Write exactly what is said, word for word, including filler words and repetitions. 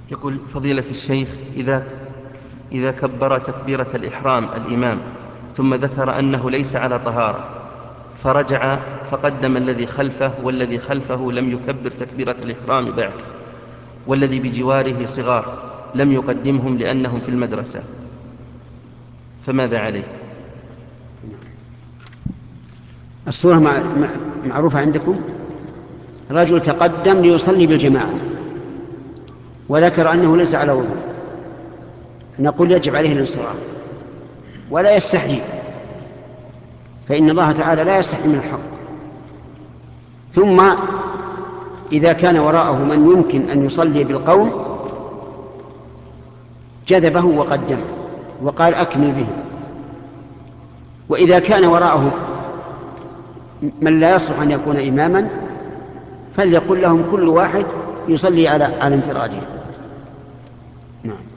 يقول فضيلة الشيخ: إذا إذا كبر تكبيرة الإحرام الإمام ثم ذكر أنه ليس على طهارة فرجع فقدم الذي خلفه، والذي خلفه لم يكبر تكبيرة الإحرام بعد، والذي بجواره صغار لم يقدمهم لأنهم في المدرسة، فماذا عليه؟ الصورة مع... مع... معروفة عندكم. رجل تقدم ليصلي بالجماعة وذكر أنه ليس على وضوء، نقول يجب عليه الانصراف ولا يستحيي، فإن الله تعالى لا يستحي من الحق. ثم إذا كان وراءه من يمكن أن يصلي بالقوم جذبه وقدمه وقال أكمل به. وإذا كان وراءه من لا يصلح أن يكون إماما فليقل لهم كل واحد يصلي على على انفراده. نعم.